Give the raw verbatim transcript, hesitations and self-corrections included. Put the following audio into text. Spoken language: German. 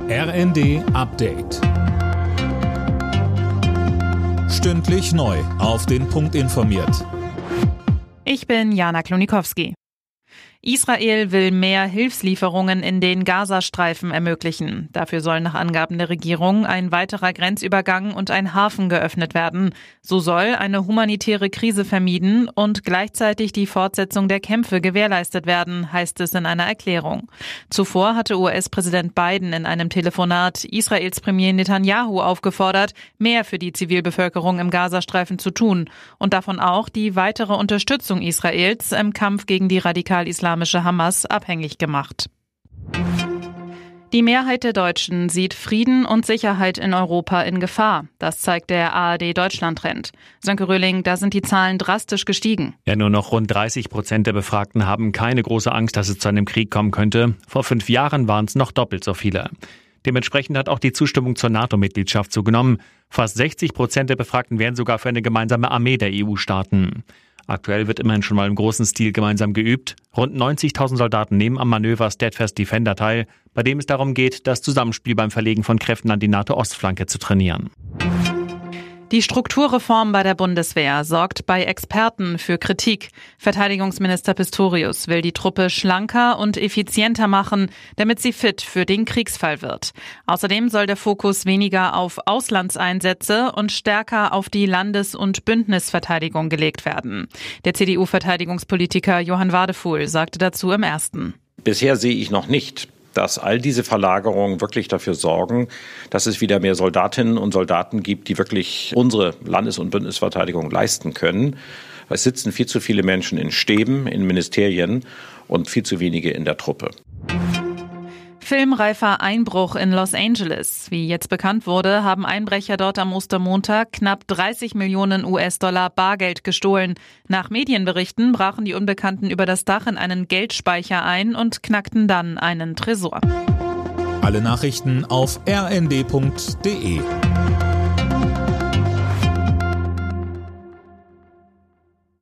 R N D Update. Stündlich neu auf den Punkt informiert. Ich bin Jana Klonikowski. Israel will mehr Hilfslieferungen in den Gazastreifen ermöglichen. Dafür soll nach Angaben der Regierung ein weiterer Grenzübergang und ein Hafen geöffnet werden. So soll eine humanitäre Krise vermieden und gleichzeitig die Fortsetzung der Kämpfe gewährleistet werden, heißt es in einer Erklärung. Zuvor hatte U S-Präsident Biden in einem Telefonat Israels Premier Netanyahu aufgefordert, mehr für die Zivilbevölkerung im Gazastreifen zu tun und davon auch die weitere Unterstützung Israels im Kampf gegen die radikal-islamische Hamas abhängig gemacht. Die Mehrheit der Deutschen sieht Frieden und Sicherheit in Europa in Gefahr. Das zeigt der A R D-Deutschland-Trend. Sönke Röhling, da sind die Zahlen drastisch gestiegen. Ja, nur noch rund dreißig Prozent der Befragten haben keine große Angst, dass es zu einem Krieg kommen könnte. Vor fünf Jahren waren es noch doppelt so viele. Dementsprechend hat auch die Zustimmung zur NATO-Mitgliedschaft zugenommen. Fast sechzig Prozent der Befragten wären sogar für eine gemeinsame Armee der E U-Staaten. Aktuell wird immerhin schon mal im großen Stil gemeinsam geübt. Rund neunzigtausend Soldaten nehmen am Manöver Steadfast Defender teil, bei dem es darum geht, das Zusammenspiel beim Verlegen von Kräften an die NATO-Ostflanke zu trainieren. Die Strukturreform bei der Bundeswehr sorgt bei Experten für Kritik. Verteidigungsminister Pistorius will die Truppe schlanker und effizienter machen, damit sie fit für den Kriegsfall wird. Außerdem soll der Fokus weniger auf Auslandseinsätze und stärker auf die Landes- und Bündnisverteidigung gelegt werden. Der C D U-Verteidigungspolitiker Johann Wadefuhl sagte dazu im Ersten. Bisher sehe ich noch nicht, dass all diese Verlagerungen wirklich dafür sorgen, dass es wieder mehr Soldatinnen und Soldaten gibt, die wirklich unsere Landes- und Bündnisverteidigung leisten können. Es sitzen viel zu viele Menschen in Stäben, in Ministerien und viel zu wenige in der Truppe. Filmreifer Einbruch in Los Angeles. Wie jetzt bekannt wurde, haben Einbrecher dort am Ostermontag knapp dreißig Millionen U S-Dollar Bargeld gestohlen. Nach Medienberichten brachen die Unbekannten über das Dach in einen Geldspeicher ein und knackten dann einen Tresor. Alle Nachrichten auf r n d punkt d e.